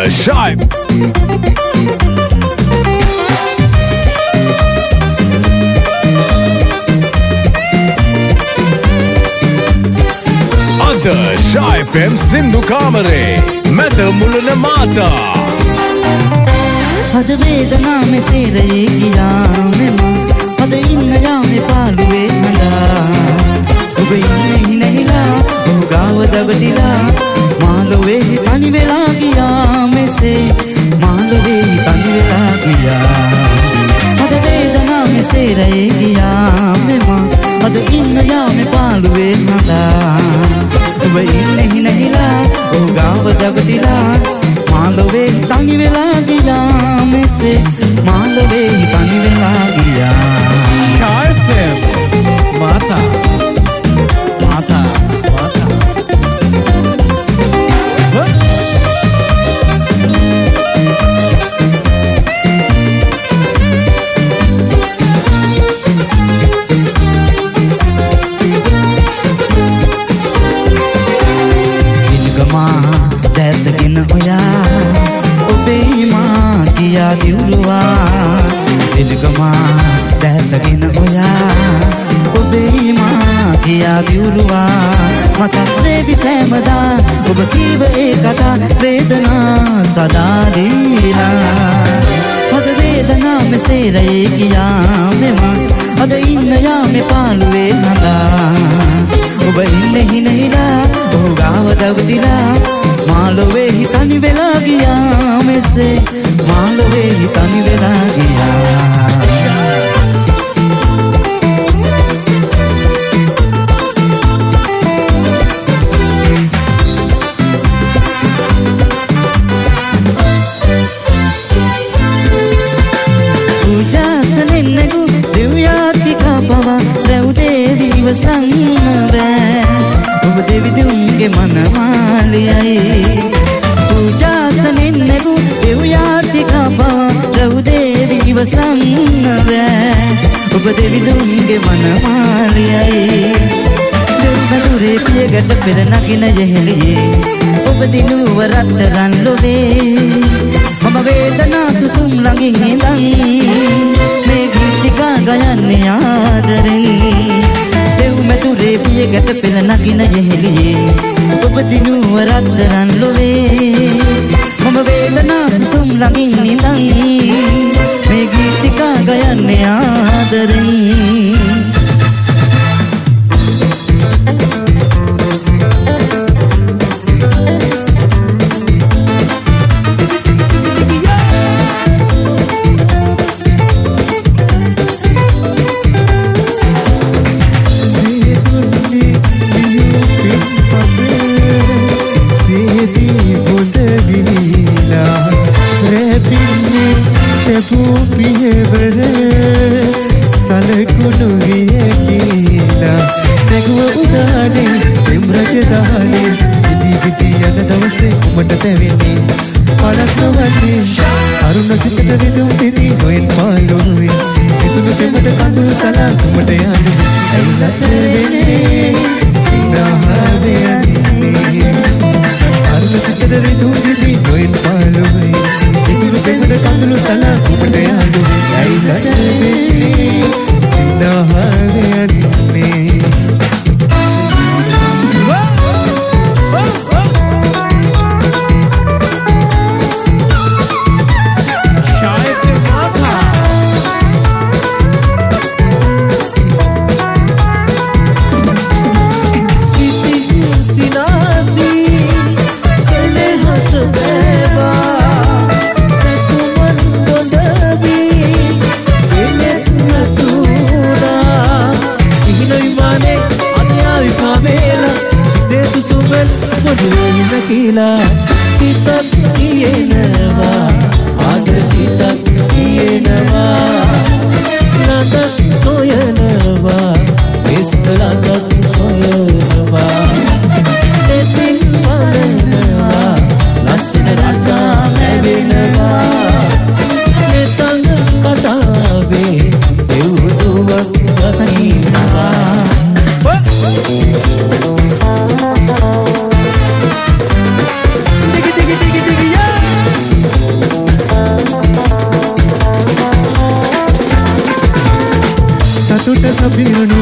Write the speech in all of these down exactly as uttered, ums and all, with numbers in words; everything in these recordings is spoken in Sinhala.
Shy. අද Shy F M සින්දු කාමරේ මැද මුලන මාතා අද වේදනා මෙසේ රේ ගියා මෙම අද ඉන්න යාමේ පාළුවේ හඳා ඔබ ඉන්නේ නැහිලා ඔහු ගාව දවටිලා මාළුවේ තනි වෙලා ගියා මෙසේ මාළුවේ තනි වෙලා ගියා අද වේදනා මෙසේ රේ ගියා මෙම අද ඉන්න යාමේ පාළුවේ හඳා ඔබ ඉන්නේ නැහිලා ඔහු ගාව දවටිලා මාළුවේ තනි වෙලා ගියා මෙසේ මාළුවේ තනි වෙලා ගියා Shy F M මාතා මාතා මාතා ඉනිගමා දැතගෙන ඔයා ඔබේ මා ගියා දිවුරුවා ඉනිගමා දැතගෙන ඔයා ඔබේ මා ගියා දිවුරුවා මතක් වේවි සෑමදා ඔබ කීව ඒ කතා වේදනා සදා දීලා අද වේදනා මෙසේ රේ ගියා මෙම අද ඉන්න යාමේ පාළුවේ හඳා ඔබ ඉන්නේ හිනහිලා ඔහු ගාව දවටිලා මාළුවේ තනි වෙලා ගියා මෙසේ මාළුවේ තනි වෙලා ගියා ඔබ දෙවිදුන්ගේ මනමාලියයි පූජාසනෙන් නැගු දෙව්යාතිකා බව රව් දේවි ඉවසන්න බෑ ඔබ දෙවිදුන්ගේ මනමාලියයි දෙව්වතුරේ පියගට පෙර නගින යෙහෙළියේ ඔබ දිනුව රත්තරන් ලොවේ මම වේදනා සුසුම් ළඟින් ඉඳන් මේ ගීතිකා ගයන්නේ ආදරෙන් මැතුරේ පියගට පෙළ නගින යෙහෙළියේ ඔබ දිනුව රත්තරන් ලොවේ මම වේදනා සුසුම් ළඟින් ඉඳන් මේ ගීතිකා ගයන්නේ ආදරෙන්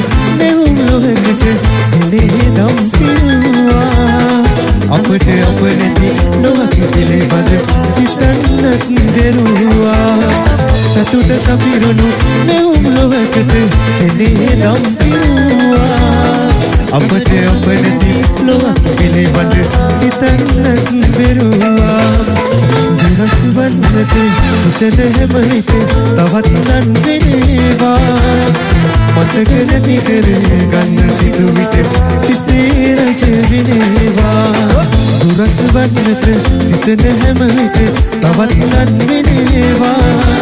නෙවුම් ලොහකට සෙනෙහදම් පිරුවා අපට අප නැති ලොහක පිළිබඳ සිතන්නත් දෙරුවා සතුට සපිරුණු නෙවුම් ලොහකට සෙනෙහදම් පිරුවා අපට අප නැති ලොහක පිළිබඳ සිතන්නත් දෙරුවා දුරස් වන්නට සිතද හැම විට තවත් නන් වෙනේවා මතක නැති කර ගන්න සිටු විට සිතේ රජ වෙනේවා දුරස් වන්නට සිතද හැම විට තවත් නන් වෙනේවා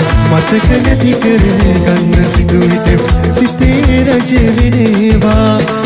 මතක නැති කර ගන්න සිටු විට සිතේ රජ වෙනේවා